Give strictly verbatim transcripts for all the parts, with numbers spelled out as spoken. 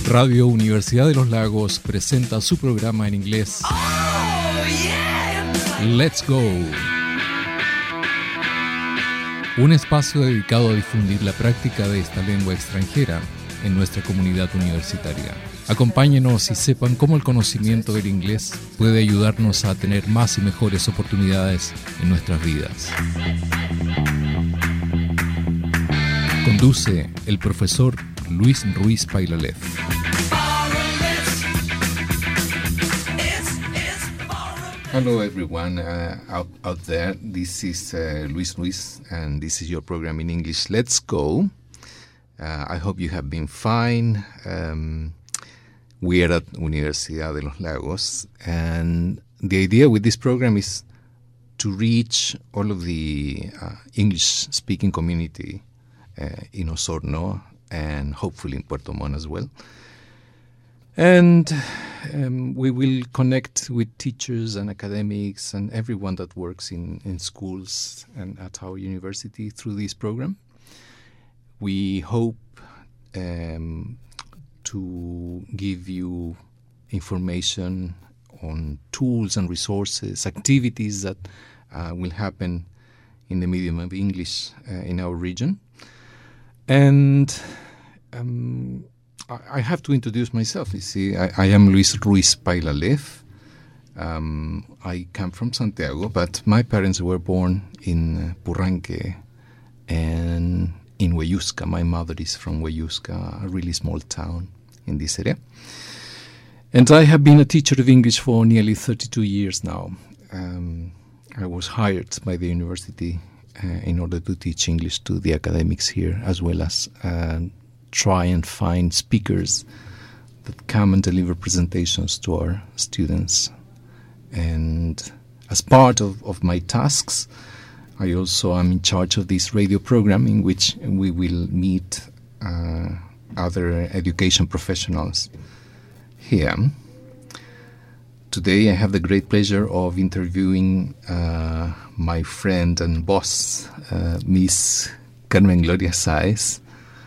Radio Universidad de los Lagos presenta su programa en inglés. Oh, yeah. Let's Go. Un espacio dedicado a difundir la práctica de esta lengua extranjera en nuestra comunidad universitaria. Acompáñenos y sepan cómo el conocimiento del inglés puede ayudarnos a tener más y mejores oportunidades en nuestras vidas. Conduce el profesor Luis Ruiz Pailalef. Hello everyone uh, out, out there, this is uh, Luis Ruiz and this is your program in English, Let's Go. Uh, I hope you have been fine. Um, we are at Universidad de los Lagos and the idea with this program is to reach all of the uh, English-speaking community uh, in Osorno and hopefully in Puerto Montt as well. And um, we will connect with teachers and academics and everyone that works in, in schools and at our university through this program. We hope um, to give you information on tools and resources, activities that uh, will happen in the medium of English uh, in our region. And um, I have to introduce myself. You see, I, I am Luis Ruiz Pailalef. Um, I come from Santiago, but my parents were born in Purranque and in Hueyusca. My mother is from Hueyusca, a really small town in this area. And I have been a teacher of English for nearly thirty-two years now. Um, I was hired by the university uh, in order to teach English to the academics here, as well as uh, try and find speakers that come and deliver presentations to our students. And as part of, of my tasks, I also am in charge of this radio program in which we will meet uh, other education professionals here. Today I have the great pleasure of interviewing uh, my friend and boss, uh, Miss Carmen Gloria Saez.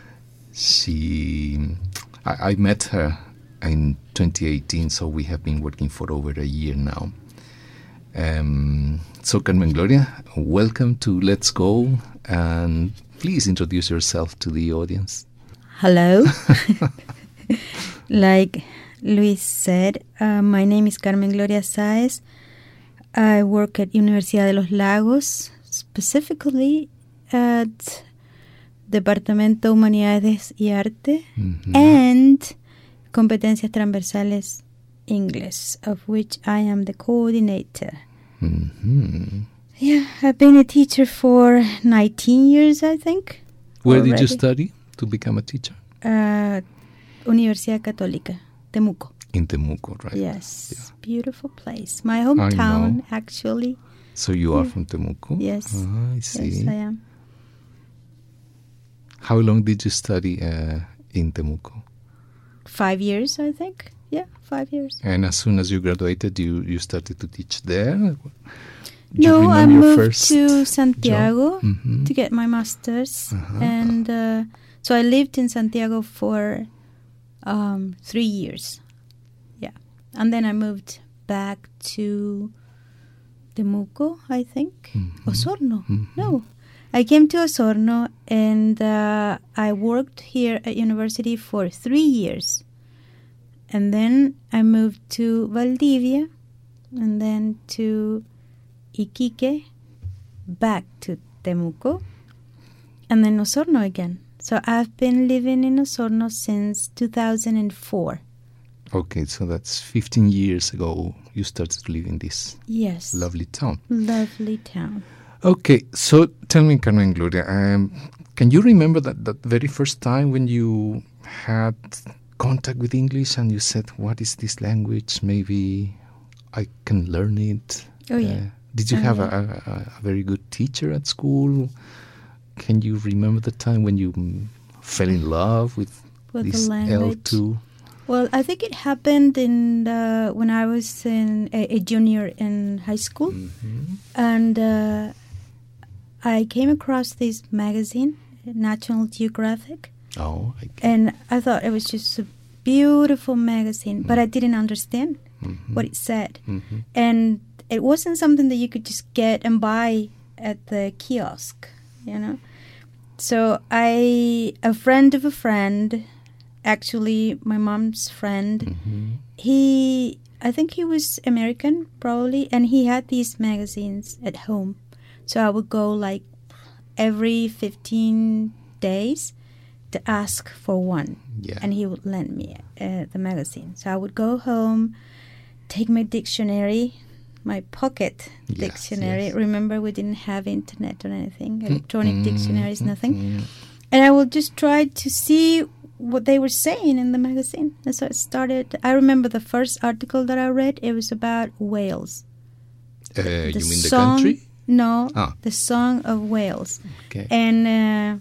She, I, I met her in twenty eighteen, so we have been working for over a year now. Um, so, Carmen Gloria, welcome to Let's Go, and please introduce yourself to the audience. Hello. Like Luis said, uh, my name is Carmen Gloria Saez. I work at Universidad de los Lagos, specifically at Departamento Humanidades y Arte, mm-hmm. and Competencias Transversales English, of which I am the coordinator. Mm-hmm. Yeah, I've been a teacher for nineteen years, I think. Where already. Did you study to become a teacher? Uh, Universidad Católica, Temuco. In Temuco, right? Yes, yeah. Beautiful place. My hometown, actually. So you are yeah. from Temuco? Yes. Oh, I see. Yes, I am. How long did you study uh, in Temuco? Five years, I think. Yeah, five years. And as soon as you graduated, you, you started to teach there? Do no, I moved to Santiago mm-hmm. to get my master's. Uh-huh. And uh, so I lived in Santiago for um, three years. Yeah. And then I moved back to Temuco, I think. Mm-hmm. Osorno. Mm-hmm. No. I came to Osorno and uh, I worked here at university for three years. And then I moved to Valdivia and then to Iquique, back to Temuco, and then Osorno again. So I've been living in Osorno since two thousand four. Okay, so that's fifteen years ago you started to live in this yes. lovely town. Lovely town. Okay, so tell me, Carmen Gloria, um, can you remember that, that very first time when you had contact with English and you said, what is this language? Maybe I can learn it. Oh, yeah. Uh, did you oh, have yeah. a, a, a very good teacher at school? Can you remember the time when you mm, fell in love with, with this L two? Well, I think it happened in the, when I was in a, a junior in high school. Mm-hmm. And uh, I came across this magazine, National Geographic. Oh, I and I thought it was just so beautiful magazine, but Mm. I didn't understand Mhm. what it said. Mhm. And it wasn't something that you could just get and buy at the kiosk, you know. So I, a friend of a friend, actually my mom's friend, Mhm. he, I think he was American probably, and he had these magazines at home. So I would go like every fifteen days to ask for one, Yeah. and he would lend me uh, the magazine. So I would go home, take my dictionary, my pocket Yes, dictionary. yes. Remember, we didn't have internet or anything, electronic Mm, dictionaries, mm, nothing. mm. And I would just try to see what they were saying in the magazine. And so it started. I remember the first article that I read, it was about Wales. Uh, you mean the song, country? No, Ah. the Song of Wales. Okay. And uh,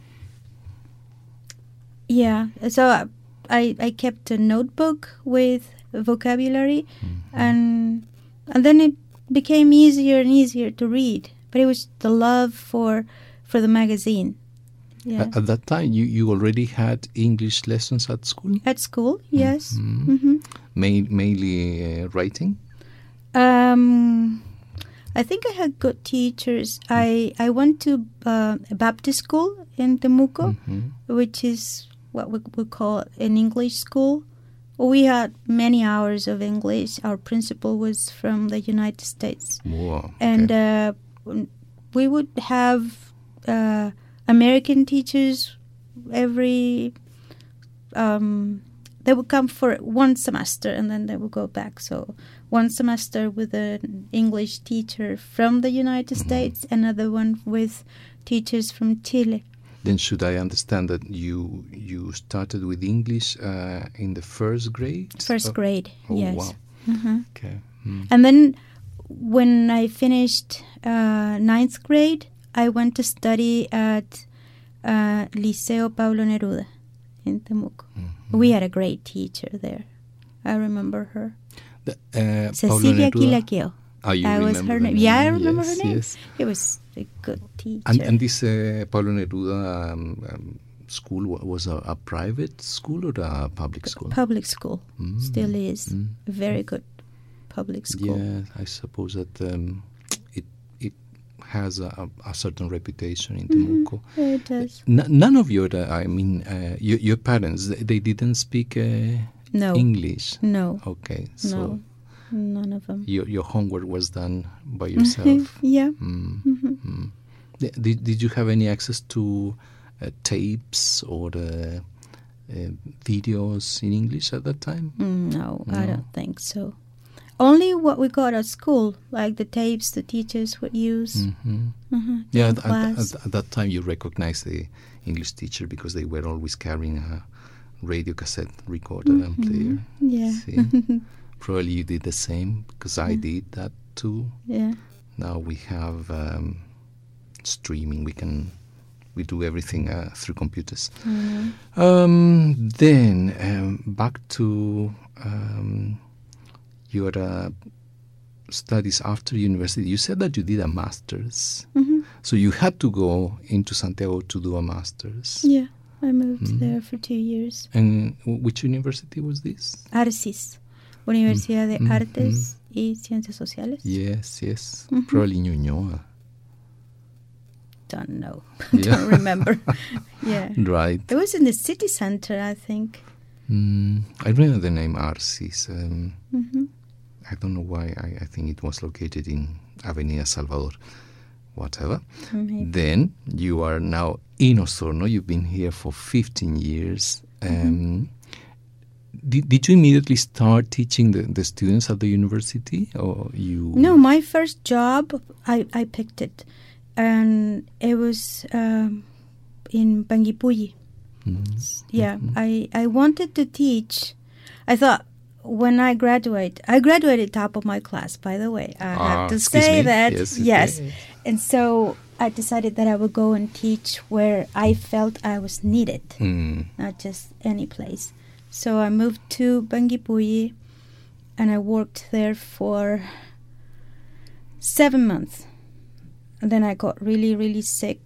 yeah, so I I kept a notebook with vocabulary, Mhm. and and then it became easier and easier to read. But it was the love for for the magazine. Yeah, At, at that time, you, you already had English lessons at school? at school, yes. Mhm. hmm Ma- mainly uh, writing? Um, I think I had good teachers. I I went to uh, a Baptist school in Temuco, Mhm. which is what we would call an English school. We had many hours of English. Our principal was from the United States. Wow. And okay. uh, we would have uh, American teachers every... Um, they would come for one semester and then they would go back. So one semester with an English teacher from the United Mhm. States, another one with teachers from Chile. Then should I understand that you you started with English uh, in the first grade? First Oh, grade, oh, yes. wow. Mhm. Okay. Mm. And then when I finished uh, ninth grade, I went to study at uh, Liceo Pablo Neruda in Temuco. Mhm. We had a great teacher there. I remember her. The, uh, Pablo Cecilia Neruda- Quilaqueo. Ah, you That was remember her the name. Yeah, I remember yes, her name. Yes. It was a good teacher. And, and this uh, Pablo Neruda um, um, school wa- was a, a private school or a public school? Public school. Mm. Still is. Mm. A very good public school. Yeah, I suppose that um, it it has a, a, a certain reputation in Mhm. Temuco. Yeah, it does. N- none of your, uh, I mean, uh, your, your parents, they, they didn't speak uh, No. English. No. Okay, so No. None of them. your your homework was done by yourself. Yeah. Mm, Mhm. mm. Th- Did did you have any access to uh, tapes or uh, uh, videos in English at that time? Mm, No, I No. don't think so. Only what we got at school, like the tapes the teachers would use. Mhm. Mhm, Yeah, in at, at, class. at, at that time you recognized the English teacher because they were always carrying a radio cassette recorder and Mhm. player. Yeah. See? Probably you did the same because I Yeah. did that too. Yeah. Now we have um, streaming. We can we do everything uh, through computers. Mhm. Um, then um, back to um, your uh, studies after university. You said that you did a master's, Mhm. so you had to go into Santiago to do a master's. Yeah. I moved Mhm. there for two years. And w- which university was this? Arcis, Universidad de Mhm. Artes y Ciencias Sociales. Yes, yes, Mhm. probably Ñuñoa. Don't know. Yeah. Don't remember. Yeah. Right. It was in the city center, I think. Mm, I remember the name Arcis. Um, Mhm. I don't know why. I, I think it was located in Avenida Salvador. Whatever. Maybe. Then you are now in Osorno. You've been here for fifteen years. Um, did, did you immediately start teaching the, the students at the university, or you? No, my first job, I, I picked it. And it was um, in Panguipulli. Mm, Yeah, mhm. I, I wanted to teach. I thought when I graduate, I graduated top of my class, by the way. I Ah, have to excuse say me. that. Yes, Yes. yes. And so I decided that I would go and teach where I felt I was needed, Mm, not just any place. So I moved to Panguipulli and I worked there for seven months. And then I got really, really sick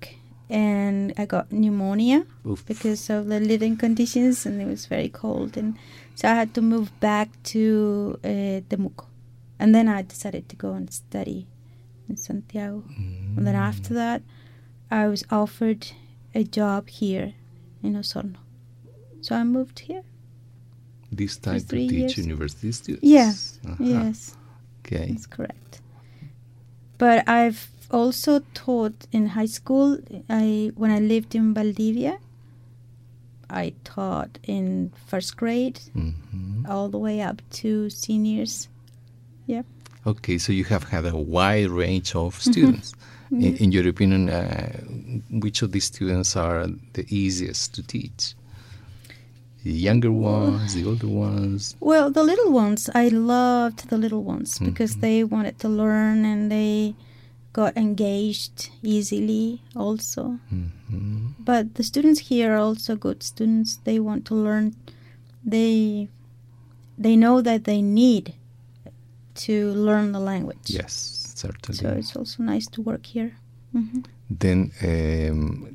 and I got pneumonia Oof. because of the living conditions, and it was very cold, and so I had to move back to uh, Temuco, and then I decided to go and study in Santiago. Mm. And then after that, I was offered a job here in Osorno, so I moved here. This time to three teach years. university students? Yeah. Uh-huh. Yes, Okay. that's correct. But I've also taught in high school. I when I lived in Valdivia, I taught in first grade Mhm. all the way up to seniors. Yeah. Okay, so you have had a wide range of students. In, in your opinion, uh, which of these students are the easiest to teach? The younger ones, the older ones? Well, the little ones, I loved the little ones because Mhm. they wanted to learn and they got engaged easily also. Mhm. But the students here are also good students. They want to learn. They they know that they need to learn the language. Yes, certainly. So it's also nice to work here. hmm Then um,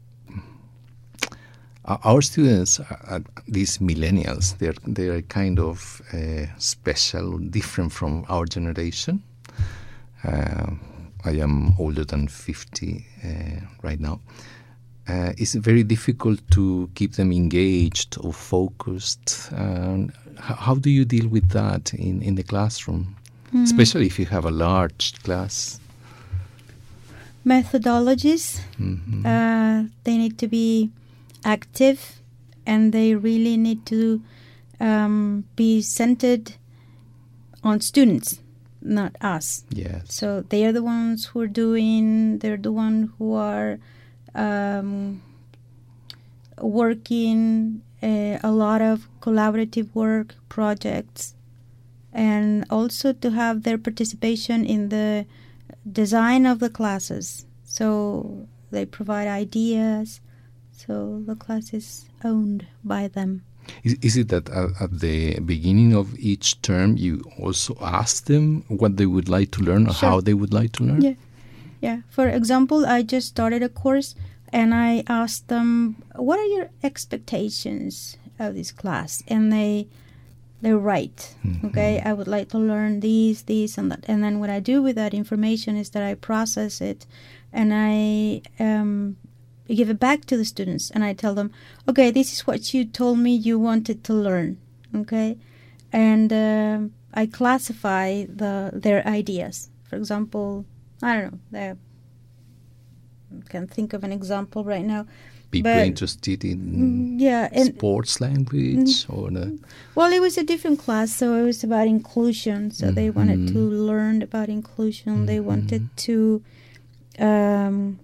o- our students, uh, uh, these millennials, they're they're kind of uh, special, different from our generation. Uh, I am older than fifty uh, right now. Uh, it's very difficult to keep them engaged or focused. Um, h- how do you deal with that in, in the classroom, Mm. especially if you have a large class? Methodologies. Mhm. Uh, they need to be active, and they really need to um, be centered on students, not us. Yes. So they are the ones who are doing. They're the one who are um, working uh, a lot of collaborative work projects, and also to have their participation in the design of the classes. So they provide ideas. So the class is owned by them. Is, is it that at, at the beginning of each term you also ask them what they would like to learn or Sure. how they would like to learn? Yeah. Yeah. For example, I just started a course and I asked them, what are your expectations of this class? And they they write, Mhm. okay, I would like to learn these, these, and that. And then what I do with that information is that I process it and I um, give it back to the students. And I tell them, okay, this is what you told me you wanted to learn, okay? And um I classify the their ideas. For example, I don't know, they- I can't think of an example right now. People But- interested in Mm, yeah, and sports language or the, well, it was a different class, so it was about inclusion. So they wanted to Mhm. learn about inclusion. They Mhm. wanted to um,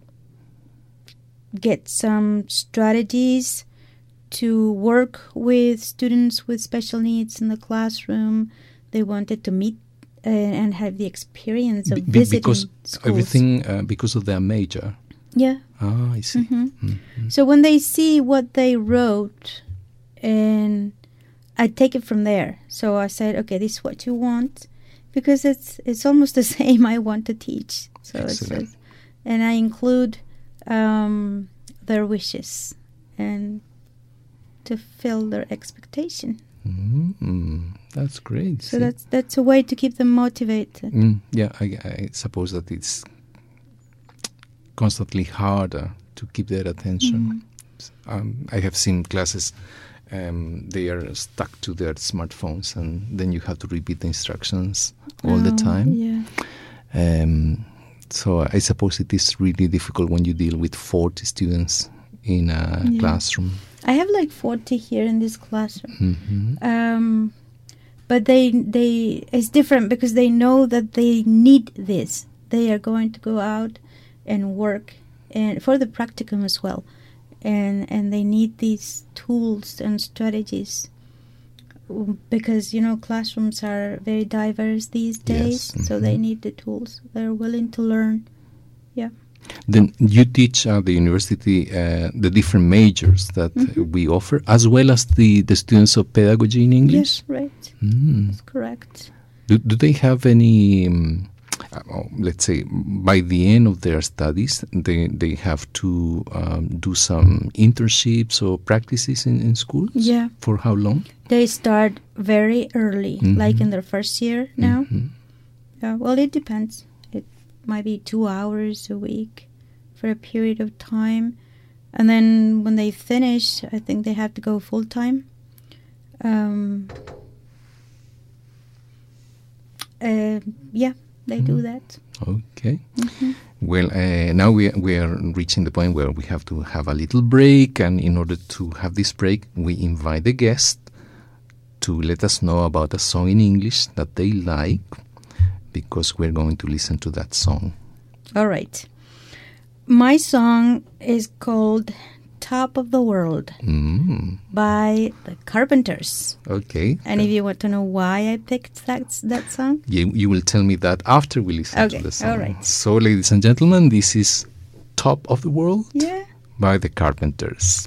get some strategies to work with students with special needs in the classroom. They wanted to meet uh, and have the experience of be- be- visiting because schools. everything uh, because of their major. Yeah. Ah, I see. hmm Mhm. So when they see what they wrote, and I take it from there. So I said, okay, this is what you want, because it's it's almost the same I want to teach. So it's Excellent. just, and I include um, their wishes and to fill their expectation. Mm, that's great. So see. that's that's a way to keep them motivated. Mm, yeah, I, I suppose that it's constantly harder to keep their attention. Um, I have seen classes, um, they are stuck to their smartphones, and then you have to repeat the instructions all the Oh, time. Yeah. Um, so I suppose it is really difficult when you deal with forty students in a Yeah. classroom. I have like forty here in this classroom. hmm Um, but they they it's different because they know that they need this. They are going to go out and work, and for the practicum as well, and and they need these tools and strategies um, because you know classrooms are very diverse these days. Yes, So they mhm. need the tools. They're willing to learn. Yeah. Then you teach at the university uh, the different majors that uh, Mhm. we offer, as well as the, the students of pedagogy in English. Yes, right. Mm. That's correct. Do, do they have any um, uh, let's say, by the end of their studies, they, they have to um, do some internships or practices in, in schools? Yeah. For how long? They start very early, Mm-hmm. like in their first year now. Mm-hmm. Yeah, well, it depends. It might be two hours a week for a period of time. And then when they finish, I think they have to go full-time. Um, uh, yeah, they do that. Okay. Mm-hmm. Well, uh, now we, we are reaching the point where we have to have a little break. And in order to have this break, we invite the guest to let us know about a song in English that they like, because we're going to listen to that song. All right. My song is called Top of the World Mm. by the Carpenters. Okay. And if you want to know why I picked that, that song, You, you will tell me that after we listen Okay, to the song. all right. So, ladies and gentlemen, this is Top of the World yeah. by the Carpenters.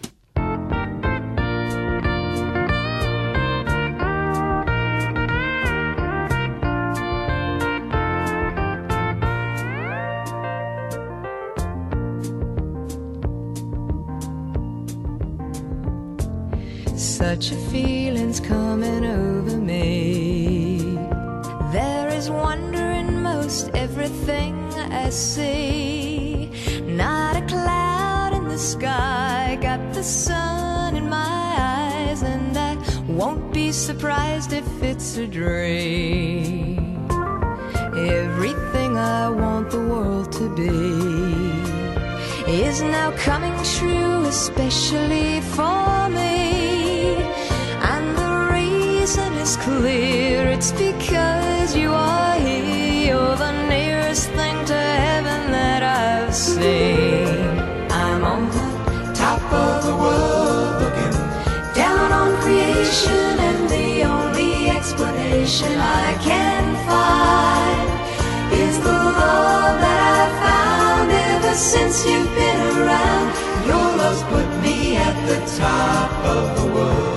Such a feeling's coming over me. There is wonder in most everything I see. Not a cloud in the sky, got the sun in my eyes, and I won't be surprised if it's a dream. Everything I want the world to be is now coming true, especially for me. And the reason is clear, it's because you are here. You're the nearest thing to heaven that I've seen. I'm on the top of the world, looking down on creation, and the only explanation I can find is the love that I've found ever since you've been around. Your love's put me at the top of the world.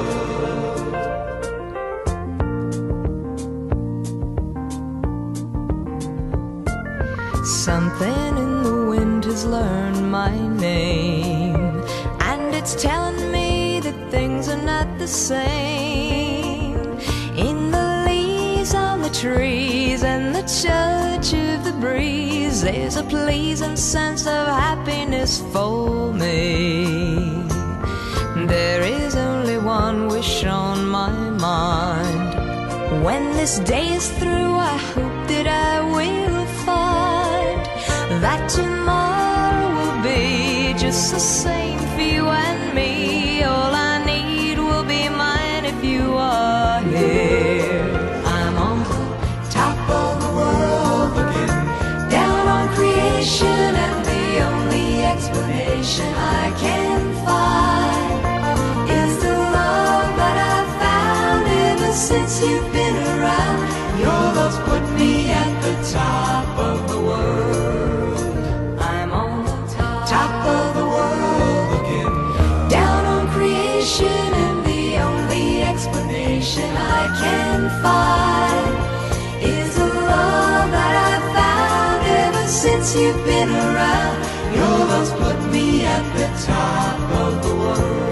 Something in the wind has learned my name, and it's telling me that things are not the same. In the leaves on the trees and the touch of the breeze, there's a pleasing sense of happiness for me. There is only one wish on my mind. When this day is through, I hope that I will find that tomorrow will be just the same for you and me. All I need will be mine if you are here. I'm on the top of the world, looking down on creation, and the only explanation I can find is the love that I've found ever since you've been around. Your love's put me at the top of the world. I'm on the top of the world, looking down on creation, and the only explanation I can find is the love that I've found ever since you've been around. Your love's put me at the top of the world.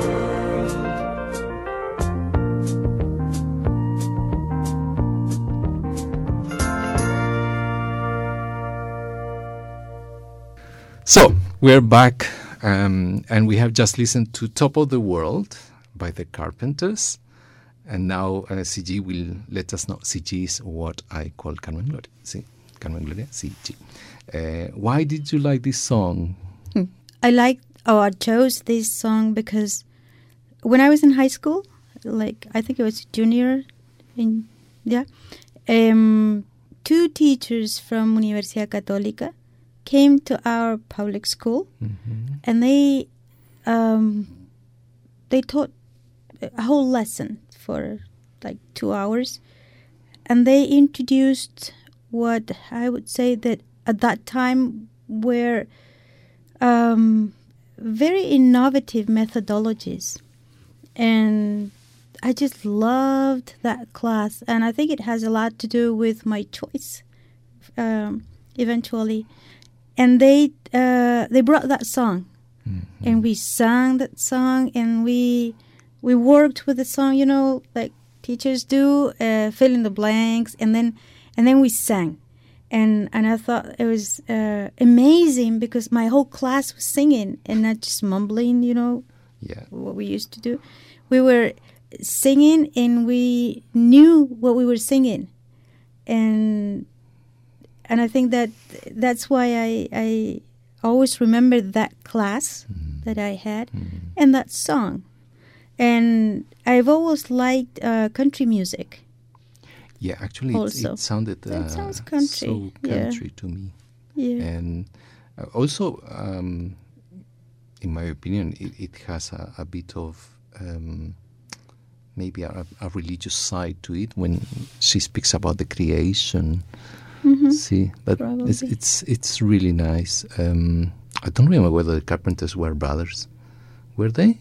So, we're back, um, and we have just listened to Top of the World by the Carpenters. And now uh, C G will let us know. C G is what I call Carmen Gloria. Sí, Carmen Gloria, C G. Uh, why did you like this song? I like, oh, I chose this song because when I was in high school, like I think it was junior, in yeah, um, two teachers from Universidad Católica came to our public school, Mm-hmm. and they um, they taught a whole lesson for like two hours, and they introduced what I would say that at that time were um, very innovative methodologies, and I just loved that class, and I think it has a lot to do with my choice um, eventually, and they uh, they brought that song, mm-hmm. and we sang that song, and we we worked with the song, you know, like teachers do, uh, fill in the blanks, and then and then we sang, and and I thought it was uh, amazing because my whole class was singing and not just mumbling, you know, yeah. what we used to do. We were singing and we knew what we were singing, and and I think that that's why I I always remember that class mm. that I had mm. and that song. And I've always liked uh, country music. Yeah, actually, it, it sounded uh, it sounds country. so country yeah. to me. Yeah. And uh, also, um, in my opinion, it, it has a, a bit of um, maybe a, a religious side to it when she speaks about the creation. Mm-hmm. See, but it's, it's it's really nice. Um, I don't remember whether the Carpenters were brothers. Were they?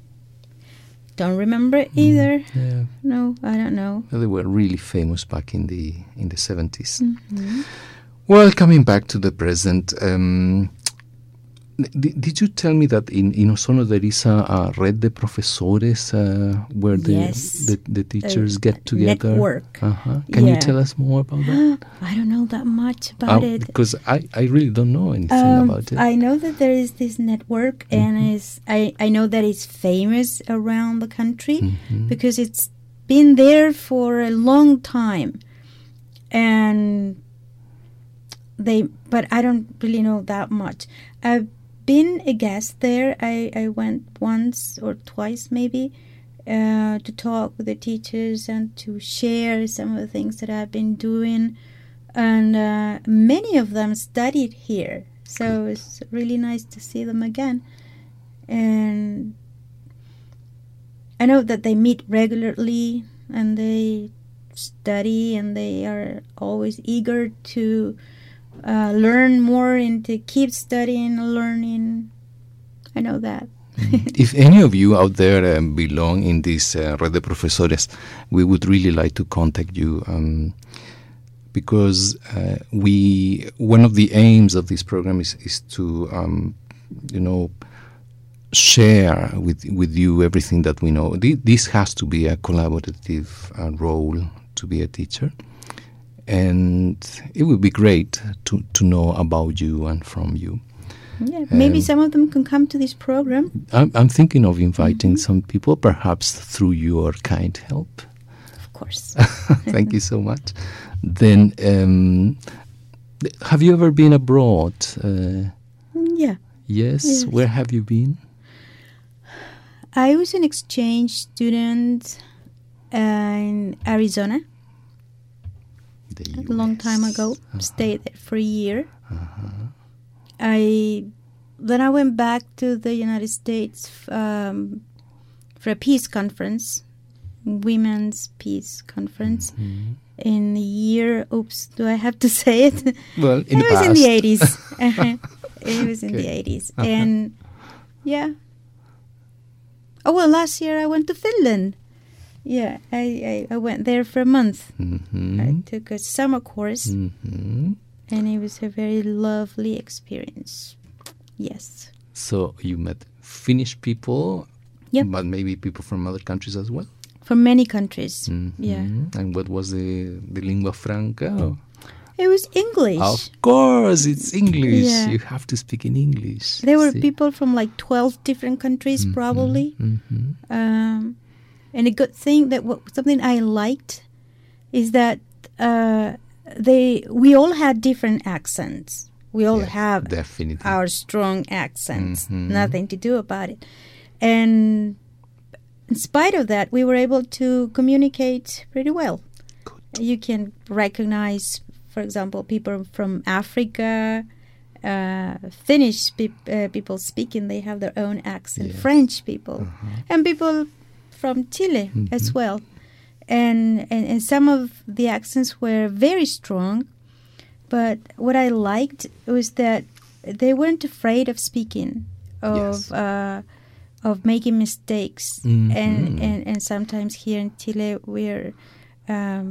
Don't remember either. Mm, yeah. No, I don't know. Well, they were really famous back in the in the seventies. Mm-hmm. Well, coming back to the present, um, d- did you tell me that in, in Osorno there is a, a Red de Profesores uh, where the, yes. the the teachers a get together? Network. Uh-huh. Can yeah. you tell us more about that? I don't know that much about uh, it. Because I, I really don't know anything um, about it. I know that there is this network, mm-hmm. and is I, I know that it's famous around the country mm-hmm. because it's been there for a long time. And they, but I don't really know that much. I've been a guest there. I, I went once or twice maybe uh, to talk with the teachers and to share some of the things that I've been doing. And uh, many of them studied here. So it's really nice to see them again. And I know that they meet regularly and they study and they are always eager to Uh, learn more and to keep studying and learning. I know that. If any of you out there um, belong in this uh, Red de Profesores, we would really like to contact you um, because uh, we one of the aims of this program is, is to um, you know share with with you everything that we know. This has to be a collaborative uh, role to be a teacher. And it would be great to, to know about you and from you. Yeah, maybe um, some of them can come to this program. I'm, I'm thinking of inviting mm-hmm. some people, perhaps through your kind help. Of course. Thank you so much. Then, um, have you ever been abroad? Uh, yeah. Yes? yes? Where have you been? I was an exchange student uh, in Arizona. A long time ago, uh-huh. stayed there for a year. Uh-huh. I then I went back to the United States um, for a peace conference, women's peace conference, mm-hmm. in the year. Oops, do I have to say it? Well, in it the was past. in the eighties. uh-huh. It was in okay. the eighties, uh-huh. and yeah. Oh well, last year I went to Finland. Yeah, I, I, I went there for a month. Mm-hmm. I took a summer course, mm-hmm. and it was a very lovely experience. Yes. So you met Finnish people, yep. but maybe people from other countries as well? From many countries, mm-hmm. yeah. And what was the, the lingua franca? Oh. It was English. Of course, it's English. Yeah. You have to speak in English. There were See? people from like twelve different countries, mm-hmm. probably. Mm-hmm. Um, And a good thing that what, something I liked is that uh, they we all had different accents. We all yes, have definitely. our strong accents. Mm-hmm. Nothing to do about it. And in spite of that, we were able to communicate pretty well. Good. You can recognize, for example, people from Africa. Uh, Finnish pe- uh, people speaking, they have their own accent. Yes. French people uh-huh. and people from Chile mm-hmm. as well, and, and and some of the accents were very strong, but what I liked was that they weren't afraid of speaking, of yes. uh, of making mistakes, mm-hmm. and, and and sometimes here in Chile we're um,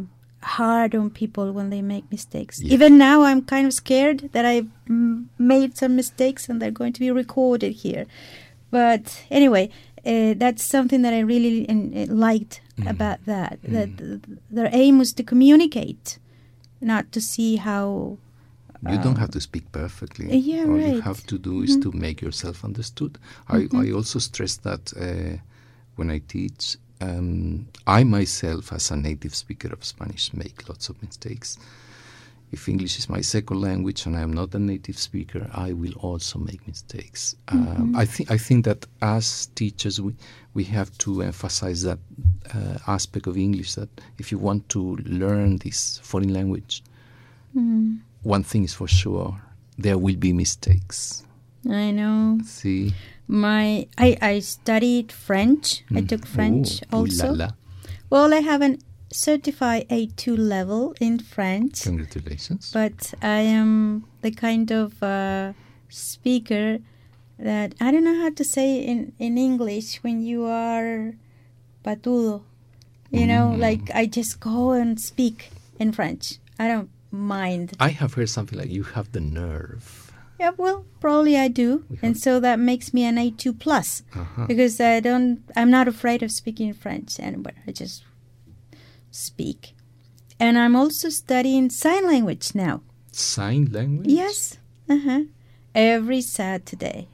hard on people when they make mistakes. Yeah. Even now, I'm kind of scared that I m- made some mistakes and they're going to be recorded here. But anyway, uh, that's something that I really uh, liked mm. about that. Mm. That th- their aim was to communicate, not to see how. You don't have to speak perfectly. Uh, yeah, All right. you have to do is mm-hmm. to make yourself understood. Mm-hmm. I, I also stress that uh, when I teach, um, I myself, as a native speaker of Spanish, make lots of mistakes. If English is my second language and I am not a native speaker, I will also make mistakes. Mm-hmm. Um, I think I think that as teachers, we we have to emphasize that uh, aspect of English. That if you want to learn this foreign language. Mm. One thing is for sure, there will be mistakes. I know. See? My I, I studied French. Mm. I took French Ooh, also. Ooh la la. Well, I have an certified A two level in French. Congratulations. But I am the kind of uh, speaker that I don't know how to say in, in English when you are patudo. You mm. know, like I just go and speak in French. I don't mind. I have heard something like you have the nerve. Yeah, well, probably I do, and so that makes me an A two plus uh-huh. because I don't. I'm not afraid of speaking French anywhere. I just speak, and I'm also studying sign language now. Sign language? Yes. Uh huh. Every Saturday.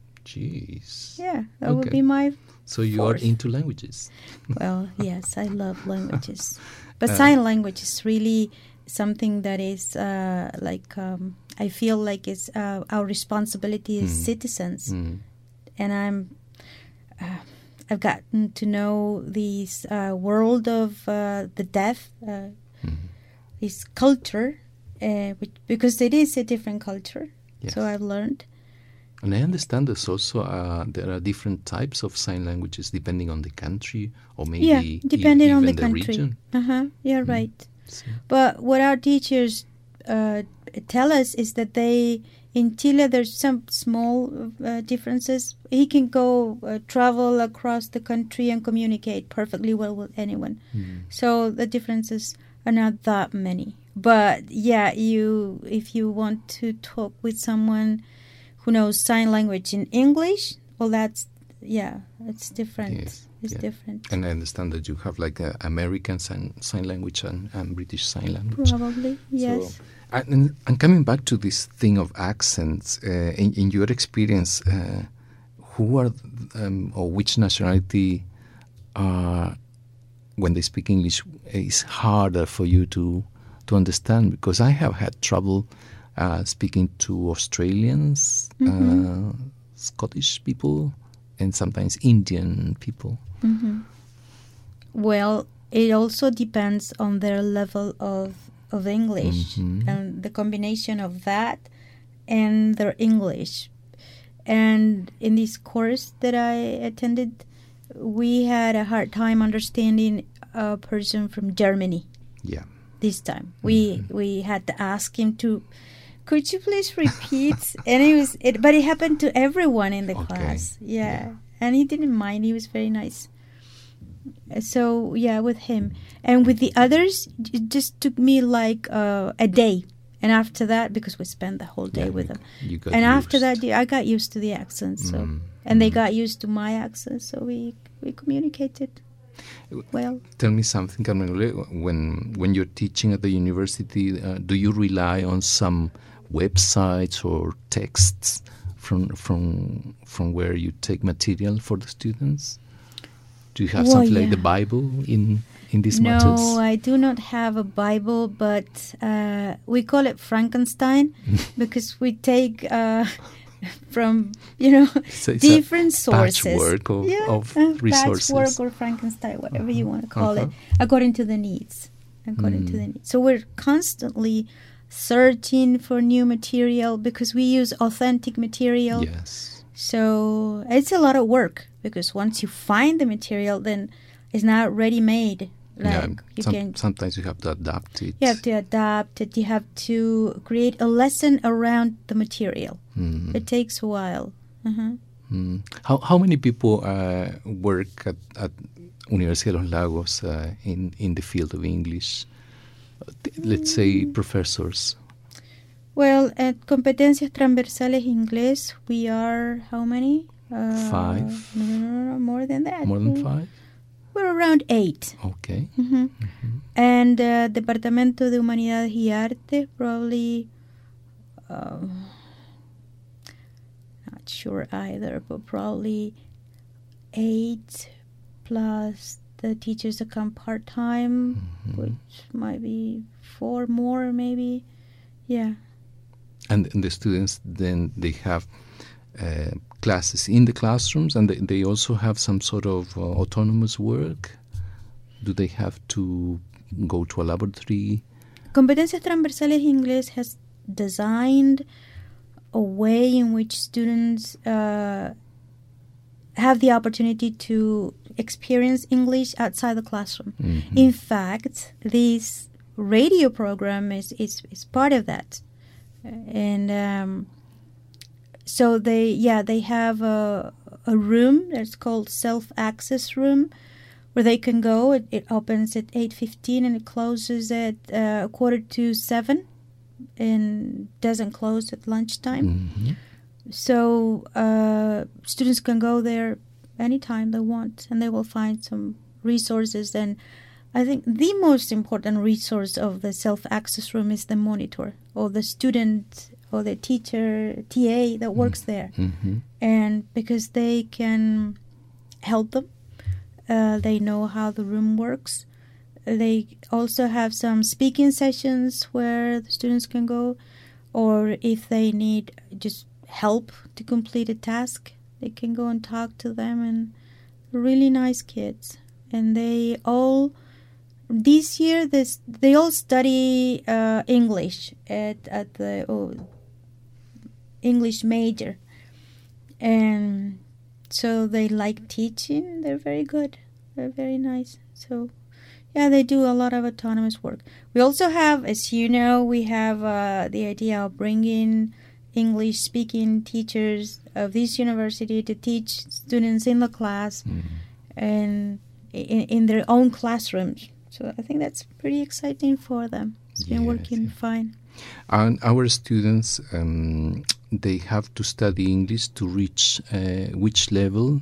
Jeez. Yeah, that okay. would be my. So you fourth. are into languages. Well, yes, I love languages, but uh, sign language is really something that is uh, like um, I feel like it's uh, our responsibility as mm. citizens, mm. and I'm uh, I've gotten to know this uh, world of uh, the deaf, uh, mm. this culture, uh, which, because it is a different culture. Yes. So I've learned. And I understand there's also uh, there are different types of sign languages depending on the country or maybe yeah, depending e- on the, the country. region. Uh huh. Yeah, mm. right. So. But what our teachers uh, tell us is that they, in Chile, there's some small uh, differences. He can go uh, travel across the country and communicate perfectly well with anyone. Mm. So the differences are not that many. But yeah, you if you want to talk with someone who knows sign language in English, well, that's yeah, it's different. Yes. It's yeah. different. And I understand that you have like a American sign, sign language and, and British sign language. Probably, yes. So, and, and coming back to this thing of accents, uh, in, in your experience, uh, who are um, or which nationality are, when they speak English, is harder for you to to understand? Because I have had trouble uh, speaking to Australians, mm-hmm. uh, Scottish people, and sometimes Indian people. Mm-hmm. Well, it also depends on their level of of English mm-hmm. and the combination of that and their English. And in this course that I attended, we had a hard time understanding a person from Germany. Yeah. This time we mm-hmm. we had to ask him to, could you please repeat? And it was it, but it happened to everyone in the okay. class. Yeah. yeah. And he didn't mind. He was very nice. So, yeah, with him. And with the others, it just took me like uh, a day. And after that, because we spent the whole day yeah, with them. You got and used. after that, I got used to the accent. So, mm. And mm. they got used to my accent. So we, we communicated well. Tell me something, Carmen. When, when you're teaching at the university, uh, do you rely on some websites or texts from from from where you take material for the students? Do you have well, something yeah. like the Bible in in these no, matters? No, I do not have a Bible, but uh, we call it Frankenstein because we take uh, from you know so it's different a sources. Patchwork of, yeah, of uh, resources. Patchwork or Frankenstein, whatever uh-huh. you want to call uh-huh. it, according to the needs. According mm. to the needs. So we're constantly searching for new material because we use authentic material. Yes. So it's a lot of work because once you find the material, then it's not ready-made. Like yeah, you some, can, sometimes you have to adapt it. You have to adapt it. You have to create a lesson around the material. Mm. It takes a while. Uh-huh. Mm. How how many people uh, work at, at Universidad de los Lagos uh, in in the field of English? let's say, professors? Well, at Competencias Transversales Inglés, we are how many? Uh, Five? No, no, no, no, more than that. More than five? We're around eight. Okay. Mm-hmm. Mm-hmm. And uh, Departamento de Humanidades y Arte, probably, uh, not sure either, but probably eight plus the teachers that come part-time, Mm-hmm. which might be four more maybe. Yeah. And, and the students, then they have uh, classes in the classrooms, and they, they also have some sort of uh, autonomous work. Do they have to go to a laboratory? Competencias Transversales Inglés has designed a way in which students uh, have the opportunity to experience English outside the classroom. Mm-hmm. In fact, this radio program is, is, is part of that. And um, so they, yeah, they have a, a room that's called self-access room, where they can go. It, it opens at eight fifteen and it closes at uh, quarter to seven, and doesn't close at lunchtime. Mm-hmm. So uh, students can go there anytime they want, and they will find some resources. And I think the most important resource of the self-access room is the monitor, or the student, or the teacher, T A that works there. Mm-hmm. And because they can help them, uh, they know how the room works. They also have some speaking sessions where the students can go, or if they need just help to complete a task, they can go and talk to them. And really nice kids. And they all, this year, this they all study uh, English at, at the oh, English major. And so they like teaching. They're very good. They're very nice. So, yeah, they do a lot of autonomous work. We also have, as you know, we have uh, the idea of bringing English-speaking teachers of this university to teach students in the class mm. and in, in their own classrooms. So I think that's pretty exciting for them. It's been yes, working yeah. fine. And our students, um, they have to study English to reach uh, which level?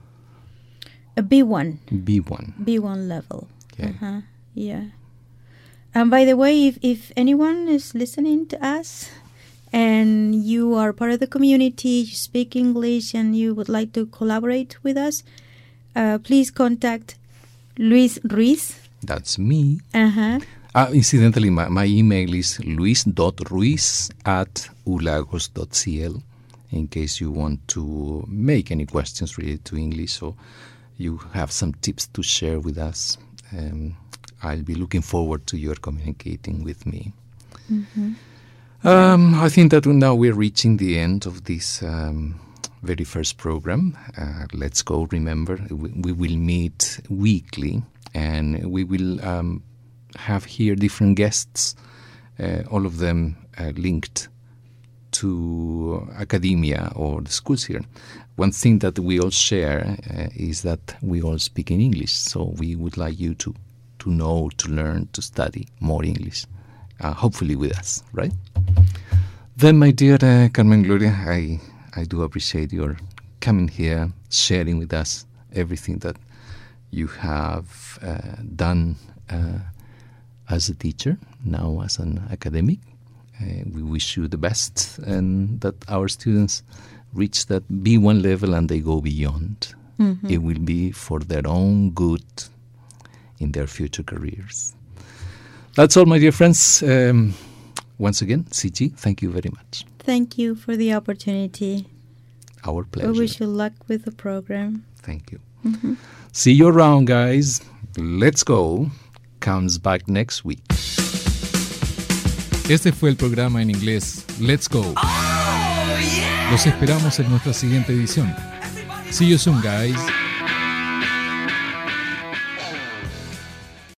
A B one. B one. B one level. Okay. Uh-huh. Yeah. And by the way, if, if anyone is listening to us and you are part of the community, you speak English, and you would like to collaborate with us, uh, please contact Luis Ruiz. That's me. Uh-huh. Uh, incidentally, my, my email is luis dot ruiz at ulagos dot c l in case you want to make any questions related to English, or you have some tips to share with us. Um, I'll be looking forward to your communicating with me. Mm-hmm. Um, I think that now we're reaching the end of this um, very first program. Uh, let's go. Remember, we, we will meet weekly, and we will um, have here different guests, uh, all of them uh, linked to academia or the schools here. One thing that we all share uh, is that we all speak in English, so we would like you to, to know, to learn, to study more English, uh, hopefully with us, right? Then, my dear uh, Carmen Gloria, I, I do appreciate your coming here, sharing with us everything that you have uh, done uh, as a teacher, now as an academic. Uh, we wish you the best, and that our students reach that B one level and they go beyond. Mm-hmm. It will be for their own good in their future careers. That's all, my dear friends. Um, once again, C G, thank you very much. Thank you for the opportunity. Our pleasure. I wish you luck with the program. Thank you. Mm-hmm. See you around, guys. Let's Go comes back next week. Este fue el programa en inglés Let's Go. Oh, yeah. Los esperamos en nuestra siguiente edición. See you soon, guys.